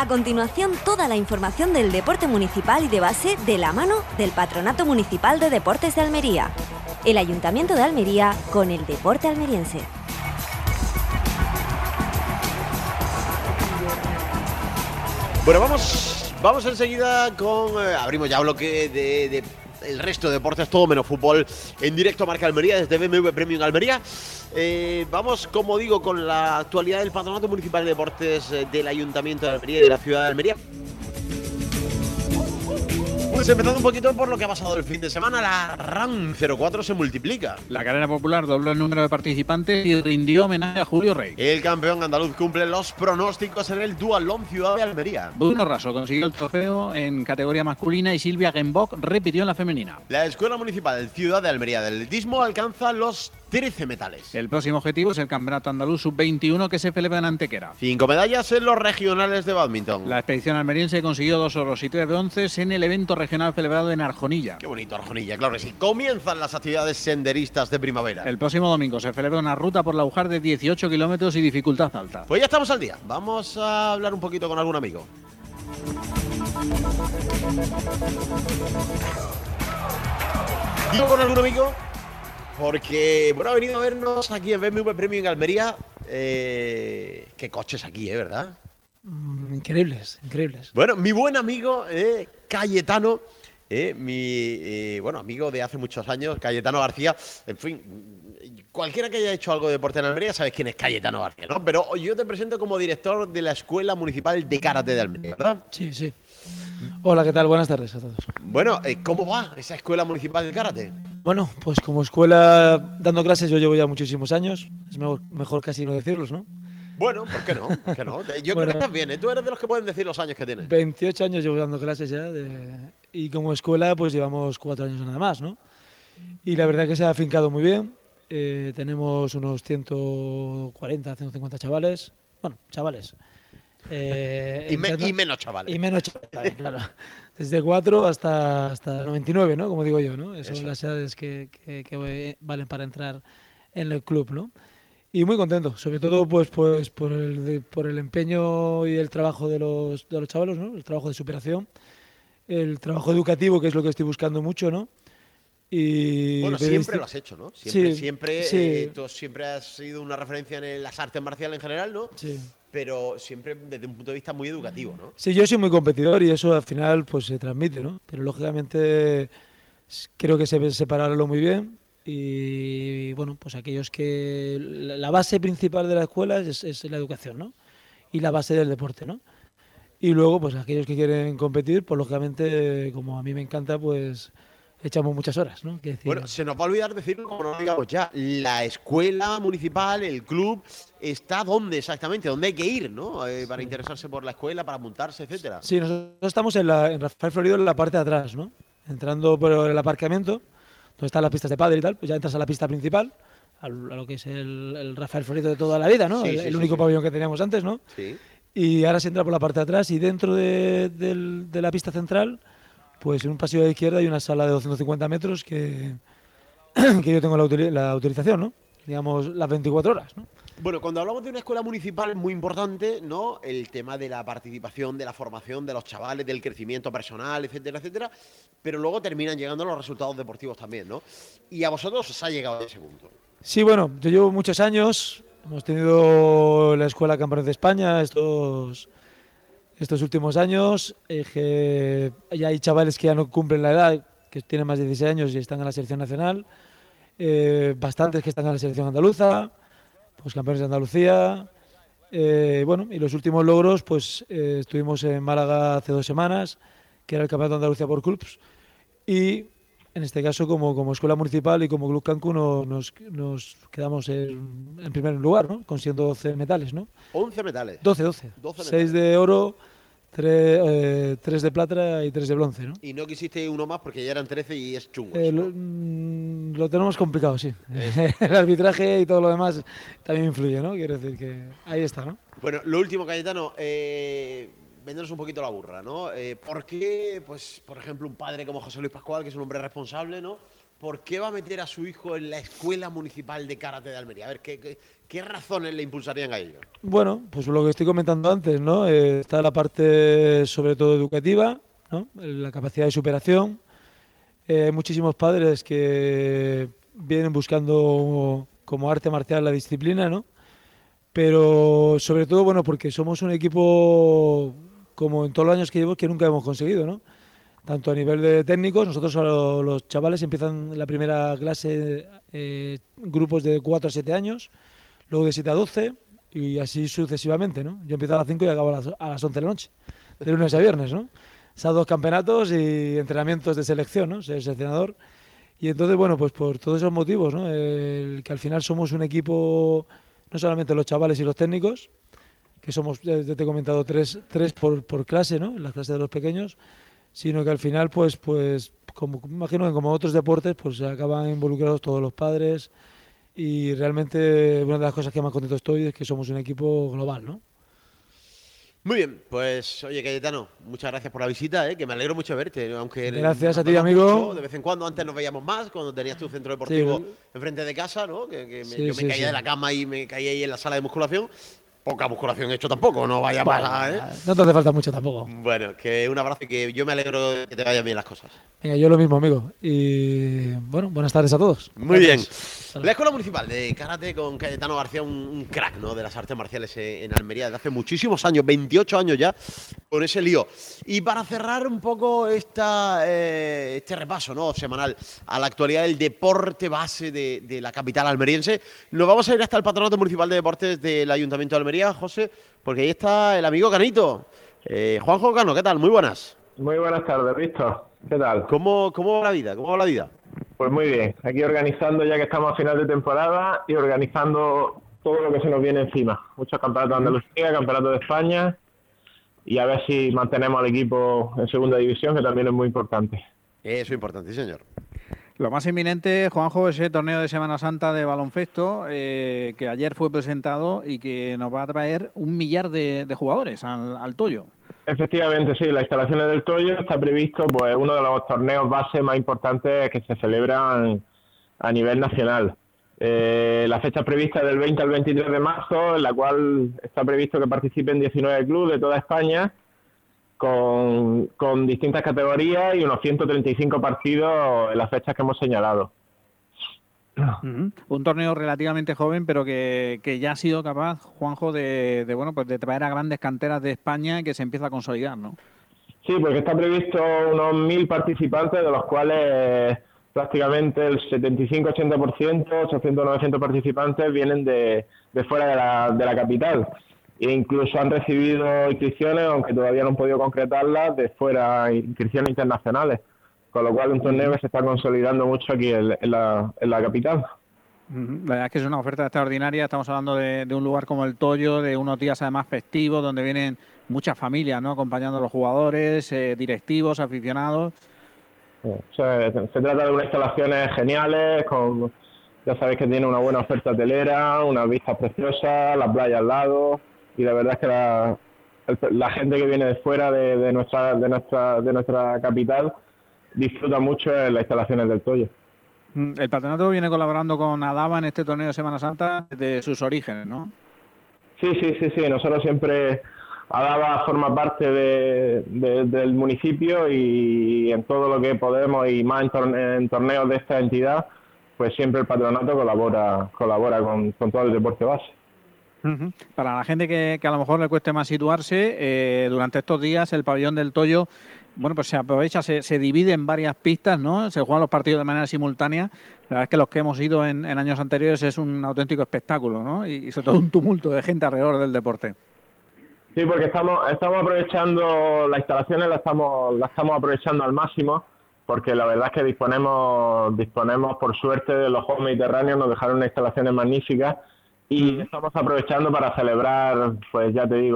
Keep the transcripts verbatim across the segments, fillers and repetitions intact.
A continuación, toda la información del deporte municipal y de base de la mano del Patronato Municipal de Deportes de Almería. El Ayuntamiento de Almería con el deporte almeriense. Bueno, vamos, vamos enseguida con... Eh, abrimos ya bloque de, de el resto de deportes, todo menos fútbol, en directo Marca Almería desde B M W Premium Almería. Eh, vamos, como digo, con la actualidad del Patronato Municipal de Deportes eh, del Ayuntamiento de Almería y de la ciudad de Almería. Pues empezando un poquito por lo que ha pasado el fin de semana, la RAM cero cuatro se multiplica. La carrera popular dobló el número de participantes y rindió homenaje a Julio Rey. El campeón andaluz cumple los pronósticos en el Dualón Ciudad de Almería. Bruno Raso consiguió el trofeo en categoría masculina y Silvia Genbock repitió en la femenina. La Escuela Municipal Ciudad de Almería del Atletismo alcanza los trece metales. El próximo objetivo es el Campeonato Andaluz sub veintiuno que se celebra en Antequera. Cinco medallas en los regionales de bádminton. La expedición almeriense consiguió dos oros y tres bronces en el evento regional celebrado en Arjonilla. Qué bonito Arjonilla, claro que sí. Comienzan las actividades senderistas de primavera. El próximo domingo se celebra una ruta por la Ujar de dieciocho kilómetros y dificultad alta. Pues ya estamos al día. Vamos a hablar un poquito con algún amigo. Digo con algún amigo porque, bueno, ha venido a vernos aquí en B M W Premium en Almería. Eh, qué coches aquí, ¿eh? ¿Verdad? Mm, increíbles, increíbles. Bueno, mi buen amigo eh, Cayetano, eh, mi eh, bueno amigo de hace muchos años, Cayetano García. En fin, cualquiera que haya hecho algo de deporte en Almería sabes quién es Cayetano García, ¿no? Pero yo te presento como director de la Escuela Municipal de Karate de Almería, ¿verdad? Sí, sí. Hola, ¿qué tal? Buenas tardes a todos. Bueno, eh, ¿cómo va esa Escuela Municipal de Karate? Bueno, pues como escuela dando clases yo llevo ya muchísimos años. Es mejor, mejor casi no decirlos, ¿no? Bueno, ¿por qué no? ¿Por qué no? Yo Bueno, creo que estás bien, ¿eh? Tú eres de los que pueden decir los años que tienes. veintiocho años llevo dando clases ya de- y como escuela pues llevamos cuatro años nada más, ¿no? Y la verdad que se ha afincado muy bien. Eh, tenemos unos ciento cuarenta, ciento cincuenta chavales. Bueno, chavales. Eh, Y, me- entrando- y menos chavales. Y menos chavales, claro. Desde cuatro hasta, hasta noventa y nueve, ¿no? Como digo yo, ¿no? Esas Eso. son las edades que, que- que valen para entrar en el club, ¿no? Y muy contento, sobre todo pues, pues por, el, de- por el empeño y el trabajo de los, de los chavalos, ¿no? El trabajo de superación, el trabajo educativo, que es lo que estoy buscando mucho, ¿no? Y Bueno, de siempre disti- lo has hecho, ¿no? Siempre, Sí, siempre, sí. eh, tú siempre has sido una referencia en las artes marciales en general, ¿no? Sí. Pero siempre desde un punto de vista muy educativo, ¿no? Sí, yo soy muy competidor y eso al final pues se transmite, ¿no? Pero lógicamente s- creo que se debe separarlo muy bien y bueno, pues aquellos que la la base principal de la escuela es, es la educación, ¿no? Y la base del deporte, ¿no? Y luego pues aquellos que quieren competir, pues lógicamente como a mí me encanta, pues echamos muchas horas, ¿no? Quiero decir, Bueno, se nos va a olvidar decirlo como no lo digamos ya. La escuela municipal, el club, ¿está dónde exactamente? ¿Dónde hay que ir, no? Eh, para interesarse por la escuela, para apuntarse, etcétera. sí, nosotros estamos en, la, en Rafael Florido en la parte de atrás, ¿no? Entrando por el aparcamiento, donde están las pistas de pádel y tal, pues ya entras a la pista principal, al- a lo que es el, el Rafael Florido de toda la vida, ¿no? Sí, el sí, el sí, único sí. pabellón que teníamos antes, ¿no? Sí. Y ahora se entra por la parte de atrás y dentro de, del- de la pista central, pues en un pasillo de la izquierda hay una sala de doscientos cincuenta metros que, que yo tengo la, utili- la autorización, ¿no? Digamos, las veinticuatro horas, ¿no? Bueno, cuando hablamos de una escuela municipal es muy importante, ¿no? El tema de la participación, de la formación de los chavales, del crecimiento personal, etcétera, etcétera. Pero luego terminan llegando los resultados deportivos también, ¿no? Y a vosotros os ha llegado a ese punto. Sí, bueno, yo llevo muchos años, hemos tenido la Escuela Campeones de España estos, estos últimos años, eh, que ya hay chavales que ya no cumplen la edad, que tienen más de dieciséis años y están en la selección nacional, eh, bastantes que están en la selección andaluza, pues campeones de Andalucía, eh, bueno, y los últimos logros, pues eh, estuvimos en Málaga hace dos semanas, que era el Campeonato de Andalucía por clubs, y en este caso como, como escuela municipal y como Club Cancún no- nos, nos quedamos en, en primer lugar, ¿no? Consiguiendo doce metales, ¿no? once metales. doce, doce. doce seis metales. de oro, tres de plata y tres de bronce, ¿no? Y no quisiste uno más porque ya eran trece y es chungo. Eh, eso, lo, ¿no? mm, lo tenemos complicado, sí. El arbitraje y todo lo demás también influye, ¿no? Quiero decir que ahí está, ¿no? Bueno, lo último, Cayetano, eh, véndenos un poquito la burra, ¿no? Eh, ¿Por qué, pues, por ejemplo, un padre como José Luis Pascual, que es un hombre responsable, ¿no? ¿por qué va a meter a su hijo en la Escuela Municipal de Karate de Almería? A ver, ¿qué, qué, qué razones le impulsarían a ello? Bueno, pues lo que estoy comentando antes, ¿no? Eh, está la parte sobre todo educativa, ¿no? La capacidad de superación. Eh, hay muchísimos padres que vienen buscando como arte marcial la disciplina, ¿no? Pero sobre todo, bueno, porque somos un equipo, como en todos los años que llevo, que nunca hemos conseguido, ¿no? Tanto a nivel de técnicos, nosotros a lo- los chavales empiezan la primera clase eh, grupos de cuatro a siete años, luego de siete a doce y así sucesivamente, ¿no? Yo empiezo a las cinco y acabo a las, a las once de la noche, de lunes a viernes, ¿no? Esos dos campeonatos y entrenamientos de selección, ¿no? Ser seleccionador. Y entonces, bueno, pues por todos esos motivos, ¿no? El que al final somos un equipo, no solamente los chavales y los técnicos, que somos, ya te he comentado, tres, tres por, por clase, ¿no? En las clases de los pequeños, sino que al final, pues, pues como imagino que como otros deportes, pues se acaban involucrados todos los padres y realmente una de las cosas que más contento estoy es que somos un equipo global, ¿no? Muy bien, pues oye, Cayetano, muchas gracias por la visita, ¿eh? Que me alegro mucho de verte, aunque Gracias a ti, nos amigo. mucho, de vez en cuando, antes nos veíamos más, cuando tenías tu centro deportivo Sí. enfrente de casa, ¿no? Que, que me- Sí, yo me sí, caía sí. de la cama y me caía ahí en la sala de musculación. Poca musculación he hecho tampoco, no vaya Bueno, para, ¿eh? no te hace falta mucho tampoco. Bueno, que un abrazo y que yo me alegro de que te vayan bien las cosas. Venga, yo lo mismo, amigo. Y bueno, buenas tardes a todos. Muy bien. Gracias. La Escuela Municipal de Karate con Cayetano García, un, un crack, ¿no? De las artes marciales eh, en Almería desde hace muchísimos años, veintiocho años ya, con ese lío. Y para cerrar un poco esta, eh, este repaso, ¿no? Semanal a la actualidad del deporte base de, de la capital almeriense, nos vamos a ir hasta el Patronato Municipal de Deportes del Ayuntamiento de Almería, José, porque ahí está el amigo Canito. Eh, Juanjo Cano, ¿qué tal? Muy buenas. Muy buenas tardes, Víctor. ¿Qué tal? ¿Cómo, cómo va la vida? ¿Cómo va la vida? Pues muy bien. Aquí organizando ya que estamos a final de temporada y organizando todo lo que se nos viene encima. Muchos campeonatos de Andalucía, campeonatos de España y a ver si mantenemos al equipo en segunda división, que también es muy importante. Eso es importante, sí, señor. Lo más inminente, Juanjo, es ese torneo de Semana Santa de baloncesto eh, que ayer fue presentado y que nos va a traer un millar de, de jugadores al, al Toyo. Efectivamente, sí, las instalaciones del Toyo está previsto pues uno de los torneos base más importantes que se celebran a nivel nacional. Eh, la fecha prevista es del veinte al veintitrés de marzo, en la cual está previsto que participen diecinueve clubes de toda España con, con distintas categorías y unos ciento treinta y cinco partidos en las fechas que hemos señalado. Uh-huh. Un torneo relativamente joven, pero que, que ya ha sido capaz, Juanjo, de, de bueno pues de traer a grandes canteras de España y que se empieza a consolidar, ¿no? Sí, porque está previsto unos mil participantes, de los cuales prácticamente el setenta y cinco a ochenta por ciento, ochocientos novecientos participantes, vienen de, de fuera de la, de la capital. E incluso han recibido inscripciones, aunque todavía no han podido concretarlas, de fuera, inscripciones internacionales. Con lo cual, un torneo que se está consolidando mucho aquí en, en, la, en la capital. Uh-huh. La verdad es que es una oferta extraordinaria. Estamos hablando de, de un lugar como el Toyo, de unos días además festivos, donde vienen muchas familias, ¿no? Acompañando a los jugadores, eh, directivos, aficionados. O sea, se, se trata de unas instalaciones geniales, con, ya sabéis que tiene una buena oferta hotelera, unas vistas preciosas, la playa al lado, y la verdad es que la, la gente que viene de fuera de, de nuestra de nuestra de nuestra capital disfruta mucho en las instalaciones del Toyo. El patronato viene colaborando con Adava en este torneo de Semana Santa desde sus orígenes, ¿no? Sí, sí, sí, sí. Nosotros siempre, Adava forma parte de, de, del municipio y en todo lo que podemos y más en, torne, en torneos de esta entidad, pues siempre el patronato colabora colabora con, con todo el deporte base. Uh-huh. Para la gente que, que a lo mejor le cueste más situarse, eh, durante estos días el pabellón del Toyo, bueno, pues se aprovecha, se, se divide en varias pistas, ¿no? Se juegan los partidos de manera simultánea. La verdad es que los que hemos ido en, en años anteriores es un auténtico espectáculo, ¿no? Y, y sobre todo un tumulto de gente alrededor del deporte. Sí, porque estamos estamos aprovechando las instalaciones, las estamos las estamos aprovechando al máximo, porque la verdad es que disponemos disponemos por suerte de los Juegos Mediterráneos, nos dejaron unas instalaciones magníficas. Y estamos aprovechando para celebrar, pues ya te digo,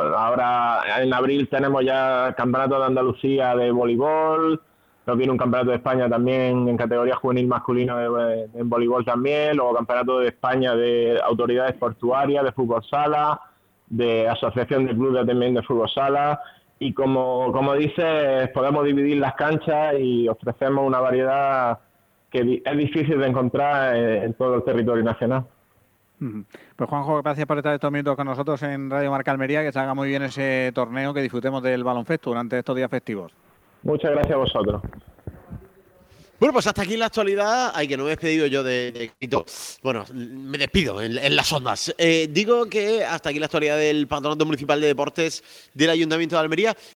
ahora en abril tenemos ya el Campeonato de Andalucía de voleibol, nos viene un Campeonato de España también en categoría juvenil masculino de, de, en voleibol también, luego Campeonato de España de autoridades portuarias, de fútbol sala, de asociación de clubes también de fútbol sala, y como, como dices, podemos dividir las canchas y ofrecemos una variedad que es difícil de encontrar en todo el territorio nacional. Pues Juanjo, gracias por estar estos minutos con nosotros en Radio Marca Almería, que se haga muy bien ese torneo, que disfrutemos del baloncesto durante estos días festivos. Muchas gracias a vosotros. Bueno, pues hasta aquí la actualidad. Ay, que no me he despedido yo de, de Quito. Bueno, me despido en, en las ondas. Eh, digo que hasta aquí la actualidad del Patronato Municipal de Deportes del Ayuntamiento de Almería.